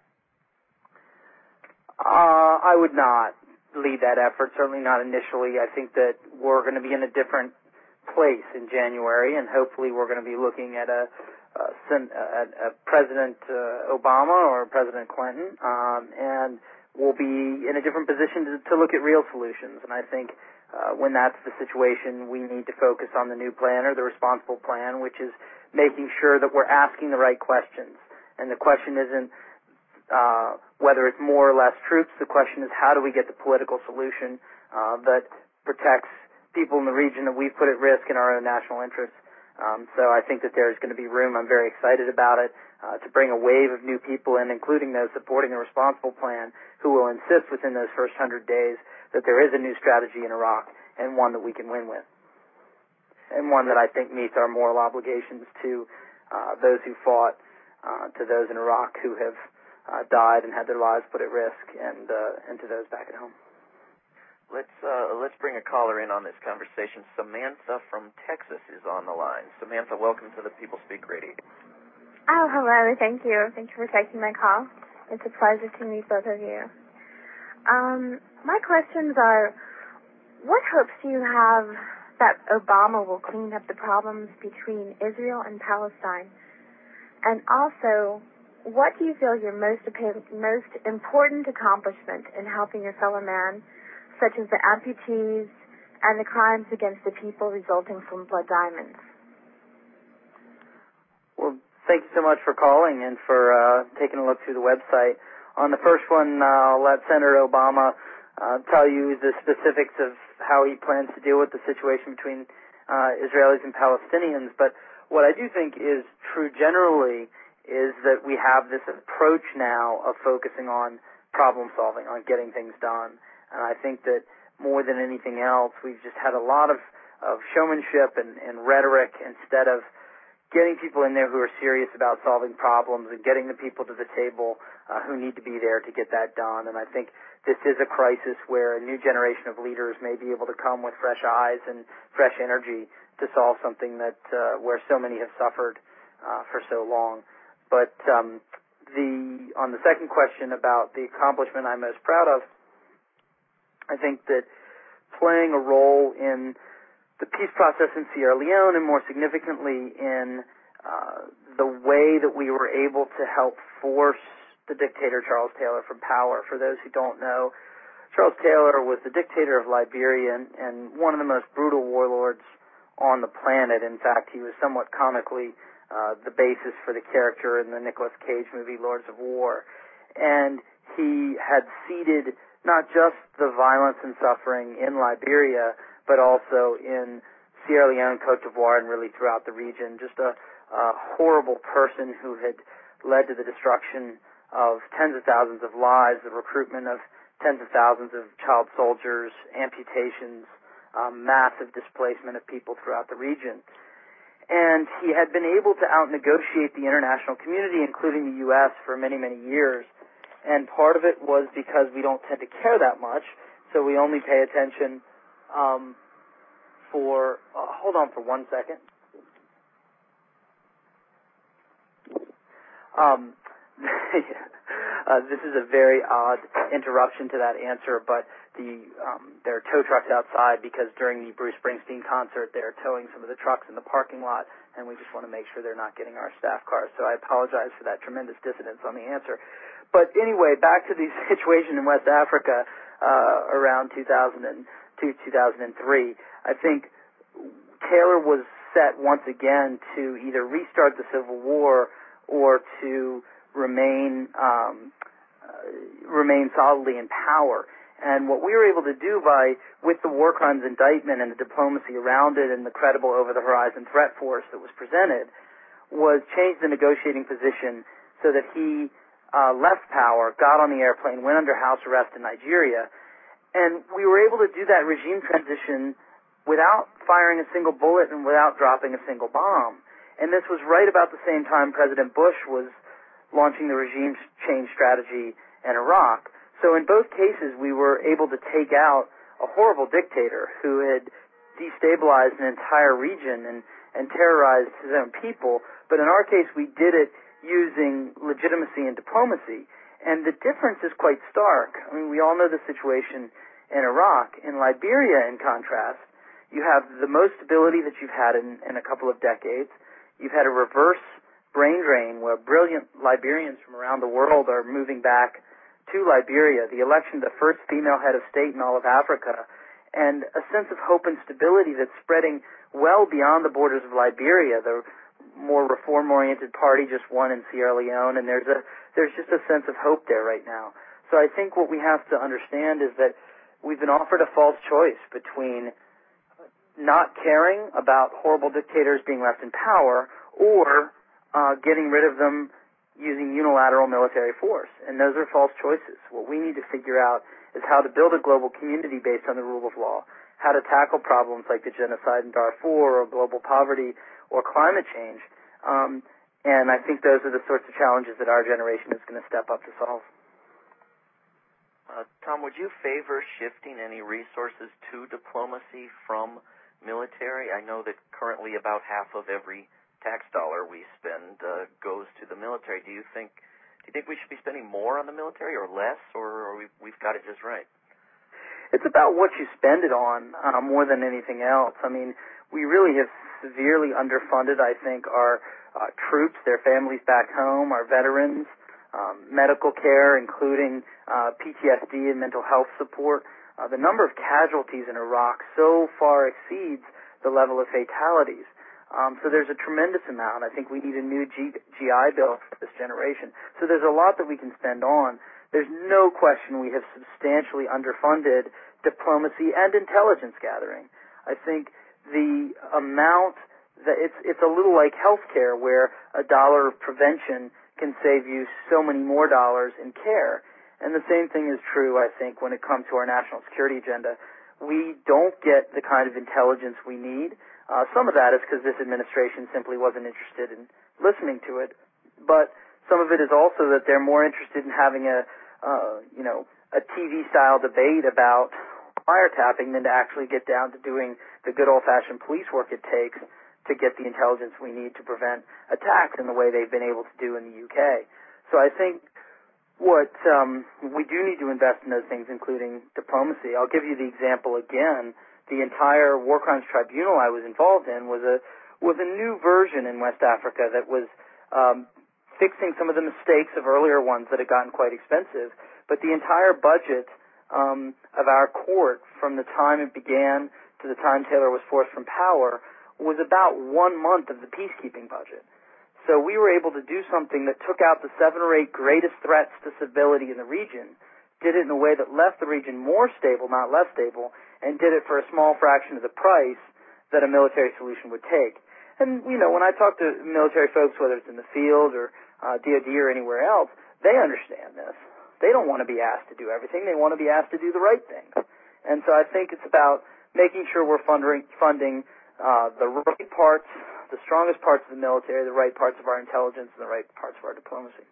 I would not lead that effort, certainly not initially. I think that we're going to be in a different place in January, and hopefully we're going to be looking at a President Obama or President Clinton, and we'll be in a different position to look at real solutions. And I think when that's the situation, we need to focus on the new plan, or the responsible plan, which is making sure that we're asking the right questions. And the question isn't whether it's more or less troops. The question is, how do we get the political solution that protects people in the region that we've put at risk in our own national interests? So I think that there's going to be room, I'm very excited about it, to bring a wave of new people in, including those supporting the responsible plan, who will insist within those first 100 days that there is a new strategy in Iraq, and one that we can win with, and one that I think meets our moral obligations to those who fought, to those in Iraq who have died and had their lives put at risk, and to those back at home. Let's bring a caller in on this conversation. Samantha from Texas is on the line. Samantha, welcome to the People Speak Radio. Oh, hello. Thank you. Thank you for taking my call. It's a pleasure to meet both of you. My questions are, what hopes do you have that Obama will clean up the problems between Israel and Palestine? And also, what do you feel your most important accomplishment in helping your fellow man, such as the amputees and the crimes against the people resulting from blood diamonds? Well, thank you so much for calling and for taking a look through the website. On the first one, I'll let Senator Obama tell you the specifics of how he plans to deal with the situation between Israelis and Palestinians. But what I do think is true generally is that we have this approach now of focusing on problem solving, on getting things done. And I think that more than anything else, we've just had a lot of showmanship and rhetoric instead of getting people in there who are serious about solving problems and getting the people to the table who need to be there to get that done. And I think this is a crisis where a new generation of leaders may be able to come with fresh eyes and fresh energy to solve something that where so many have suffered for so long. But on the second question about the accomplishment I'm most proud of, I think that playing a role in the peace process in Sierra Leone, and more significantly in the way that we were able to help force the dictator Charles Taylor from power. For those who don't know, Charles Taylor was the dictator of Liberia and one of the most brutal warlords on the planet. In fact, he was somewhat comically the basis for the character in the Nicolas Cage movie Lords of War. And he had seeded not just the violence and suffering in Liberia, but also in Sierra Leone, Cote d'Ivoire, and really throughout the region. Just a horrible person who had led to the destruction of tens of thousands of lives, the recruitment of tens of thousands of child soldiers, amputations, massive displacement of people throughout the region. And he had been able to out-negotiate the international community, including the U.S., for many, many years. And part of it was because we don't tend to care that much, so we only pay attention hold on for 1 second. This is a very odd interruption to that answer, but there are tow trucks outside because during the Bruce Springsteen concert they're towing some of the trucks in the parking lot, and we just want to make sure they're not getting our staff cars. So I apologize for that tremendous dissonance on the answer. But anyway, back to the situation in West Africa around 2002, 2003. I think Taylor was set once again to either restart the Civil War or to remain solidly in power. And what we were able to do with the war crimes indictment and the diplomacy around it and the credible over-the-horizon threat force that was presented was change the negotiating position so that he left power, got on the airplane, went under house arrest in Nigeria, and we were able to do that regime transition without firing a single bullet and without dropping a single bomb. And this was right about the same time President Bush was launching the regime change strategy in Iraq. So in both cases, we were able to take out a horrible dictator who had destabilized an entire region and terrorized his own people. But in our case, we did it using legitimacy and diplomacy. And the difference is quite stark. I mean, we all know the situation in Iraq. In Liberia, in contrast, you have the most stability that you've had in a couple of decades. You've had a reverse brain drain where brilliant Liberians from around the world are moving back to Liberia, the election of the first female head of state in all of Africa, and a sense of hope and stability that's spreading well beyond the borders of Liberia. The more reform-oriented party just won in Sierra Leone, and there's just a sense of hope there right now. So I think what we have to understand is that we've been offered a false choice between not caring about horrible dictators being left in power or getting rid of them using unilateral military force. And those are false choices. What we need to figure out is how to build a global community based on the rule of law, how to tackle problems like the genocide in Darfur or global poverty or climate change. And I think those are the sorts of challenges that our generation is going to step up to solve. Tom, would you favor shifting any resources to diplomacy from military? I know that currently about half of every tax dollar we spend goes to the military. Do you think we should be spending more on the military or less, or we've got it just right? It's about what you spend it on more than anything else. I mean, we really have severely underfunded, I think, our troops, their families back home, our veterans, medical care, including PTSD and mental health support. The number of casualties in Iraq so far exceeds the level of fatalities. So there's a tremendous amount. I think we need a new GI Bill for this generation. So there's a lot that we can spend on. There's no question we have substantially underfunded diplomacy and intelligence gathering. I think the amount that it's a little like healthcare, where $1 of prevention can save you so many more dollars in care. And the same thing is true, I think, when it comes to our national security agenda. We don't get the kind of intelligence we need. Some of that is because this administration simply wasn't interested in listening to it, but some of it is also that they're more interested in having a TV-style debate about wiretapping than to actually get down to doing the good old-fashioned police work it takes to get the intelligence we need to prevent attacks in the way they've been able to do in the UK. So I think what we do need to invest in those things, including diplomacy. I'll give you the example again. The entire War Crimes Tribunal I was involved in was a new version in West Africa that was fixing some of the mistakes of earlier ones that had gotten quite expensive. But the entire budget of our court, from the time it began to the time Taylor was forced from power, was about 1 month of the peacekeeping budget. So we were able to do something that took out the 7 or 8 greatest threats to stability in the region, did it in a way that left the region more stable, not less stable, and did it for a small fraction of the price that a military solution would take. And, you know, when I talk to military folks, whether it's in the field or DOD or anywhere else, they understand this. They don't want to be asked to do everything. They want to be asked to do the right things. And so I think it's about making sure we're funding the right parts, the strongest parts of the military, the right parts of our intelligence, and the right parts of our diplomacy.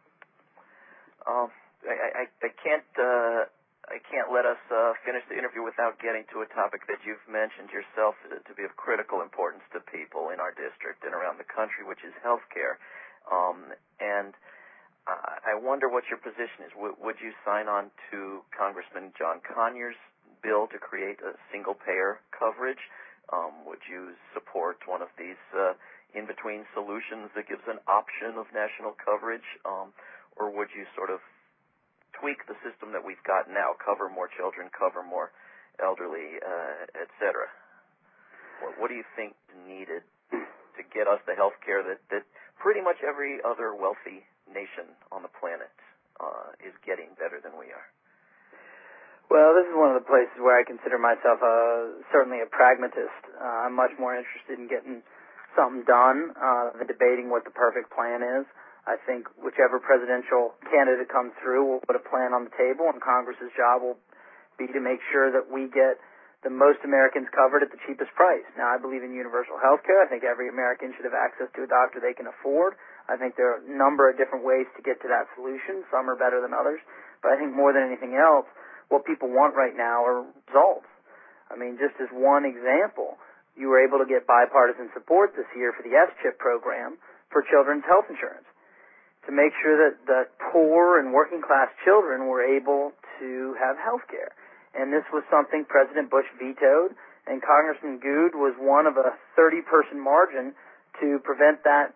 I can't let us finish the interview without getting to a topic that you've mentioned yourself to be of critical importance to people in our district and around the country, which is health care. And I wonder what your position is. Would you sign on to Congressman John Conyers' bill to create a single-payer coverage? Would you support one of these in-between solutions that gives an option of national coverage? Or would you sort of tweak the system that we've got now, cover more children, cover more elderly, et cetera? What do you think is needed to get us the health care that pretty much every other wealthy nation on the planet is getting better than we are? Well, this is one of the places where I consider myself certainly a pragmatist. I'm much more interested in getting something done than debating what the perfect plan is. I think whichever presidential candidate comes through will put a plan on the table, and Congress's job will be to make sure that we get the most Americans covered at the cheapest price. Now, I believe in universal health care. I think every American should have access to a doctor they can afford. I think there are a number of different ways to get to that solution. Some are better than others. But I think more than anything else, what people want right now are results. I mean, just as one example, you were able to get bipartisan support this year for the S-CHIP program for children's health insurance to make sure that the poor and working class children were able to have health care. And this was something President Bush vetoed, and Congressman Good was one of a 30-person margin to prevent that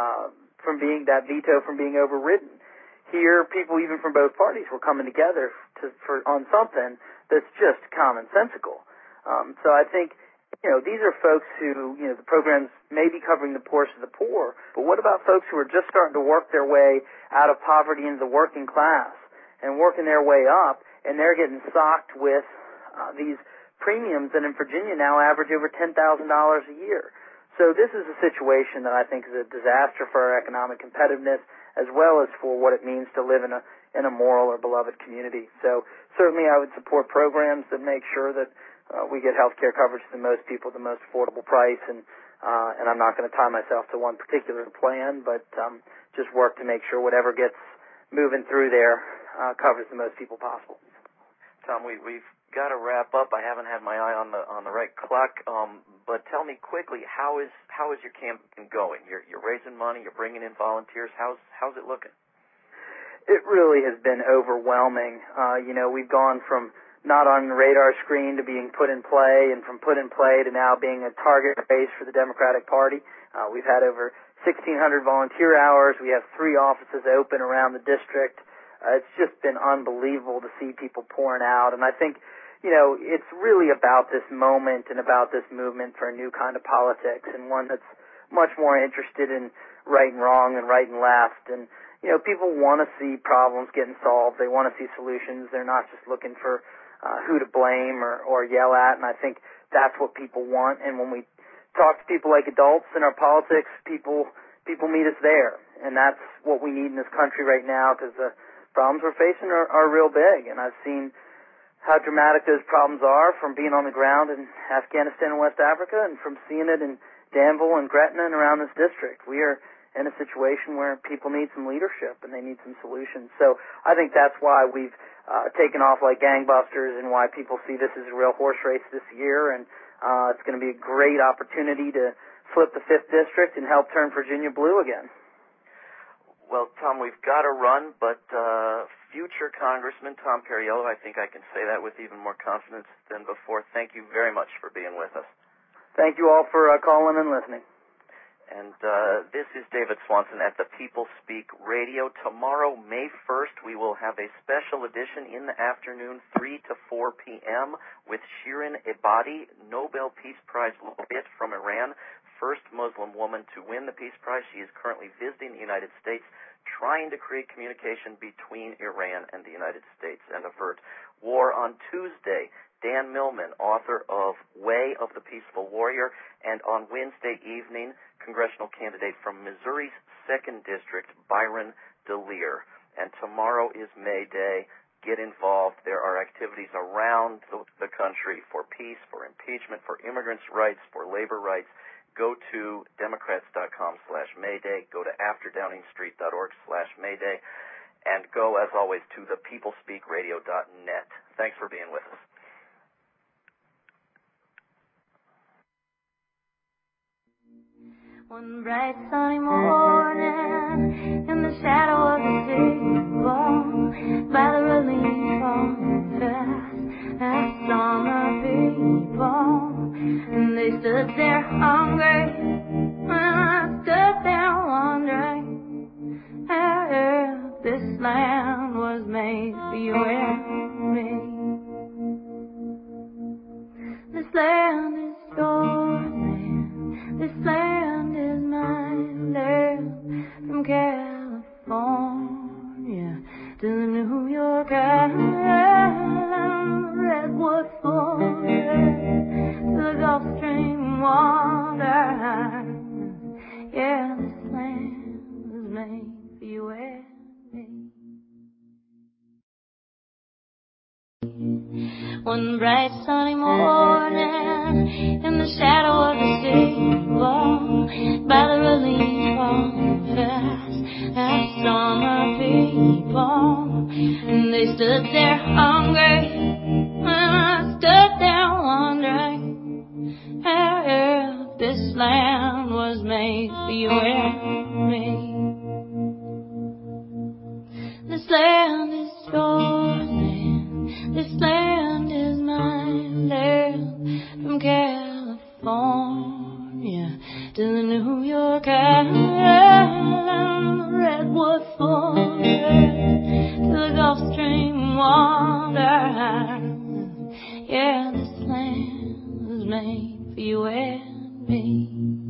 veto from being overridden. Here, people even from both parties were coming together on something that's just commonsensical. So I think, these are folks who, the programs may be covering the poorest of the poor, but what about folks who are just starting to work their way out of poverty into the working class and working their way up, and they're getting socked with these premiums that in Virginia now average over $10,000 a year. So this is a situation that I think is a disaster for our economic competitiveness, as well as for what it means to live in a moral or beloved community. So certainly I would support programs that make sure that we get health care coverage to the most people at the most affordable price, and I'm not going to tie myself to one particular plan, but just work to make sure whatever gets moving through there covers the most people possible. Tom, we've got to wrap up. I haven't had my eye on the right clock, but tell me quickly, how is your campaign going? You're raising money, you're bringing in volunteers. How's it looking? It really has been overwhelming. We've gone from not on the radar screen to being put in play, and from put in play to now being a target base for the Democratic Party. We've had over 1,600 volunteer hours. We have 3 offices open around the district. It's just been unbelievable to see people pouring out, and I think, it's really about this moment and about this movement for a new kind of politics, and one that's much more interested in right and wrong and right and left. And, people want to see problems getting solved. They want to see solutions. They're not just looking for who to blame or yell at, and I think that's what people want. And when we talk to people like adults in our politics, people meet us there, and that's what we need in this country right now, because the problems we're facing are real big. And I've seen how dramatic those problems are from being on the ground in Afghanistan and West Africa, and from seeing it in Danville and Gretna and around this district. We are in a situation where people need some leadership and they need some solutions. So I think that's why we've taken off like gangbusters, and why people see this as a real horse race this year. And it's going to be a great opportunity to flip the 5th District and help turn Virginia blue again. Well, Tom, we've got to run, but future Congressman Tom Perriello, I think I can say that with even more confidence than before. Thank you very much for being with us. Thank you all for calling and listening. And this is David Swanson at the People Speak Radio. Tomorrow, May 1st, we will have a special edition in the afternoon, 3 to 4 p.m., with Shirin Ebadi, Nobel Peace Prize laureate from Iran, first Muslim woman to win the Peace Prize. She is currently visiting the United States, trying to create communication between Iran and the United States and avert war. On Tuesday, Dan Millman, author of Way of the Peaceful Warrior, and on Wednesday evening, congressional candidate from Missouri's 2nd District, Byron DeLear. And tomorrow is May Day. Get involved. There are activities around the country for peace, for impeachment, for immigrants' rights, for labor rights. Go to Democrats.com/Mayday. Go to AfterDowningStreet.org/Mayday. And go, as always, to thepeoplespeakradio.net. Thanks for being with us. One bright sunny morning, in the shadow of the steeple, by the relief from fast, I saw my people, and they stood there hungry, and I stood there wondering, if this land was made for you and me. This land is yours, man. This land is mine, land from California to the New York Island, Redwood Forest to the Gulf Stream water. Yeah, this land was made for you and me. One bright sunny morning, in the shadow of the steeple, by the relief from fast, I saw my people, and they stood there hungry, and I stood there wondering. you and me. This land is your land, this land is my land. From California to the New York Island, the Redwood Forest to the Gulf Stream water. Yeah, this land was made for you and me.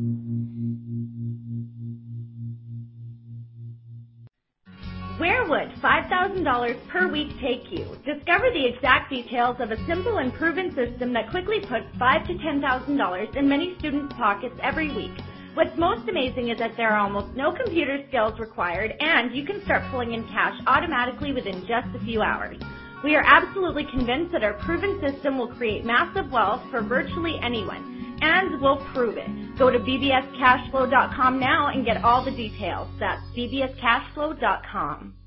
Where would $5,000 per week take you? Discover the exact details of a simple and proven system that quickly puts $5,000 to $10,000 in many students' pockets every week. What's most amazing is that there are almost no computer skills required, and you can start pulling in cash automatically within just a few hours. We are absolutely convinced that our proven system will create massive wealth for virtually anyone, and we'll prove it. Go to bbscashflow.com now and get all the details. That's bbscashflow.com.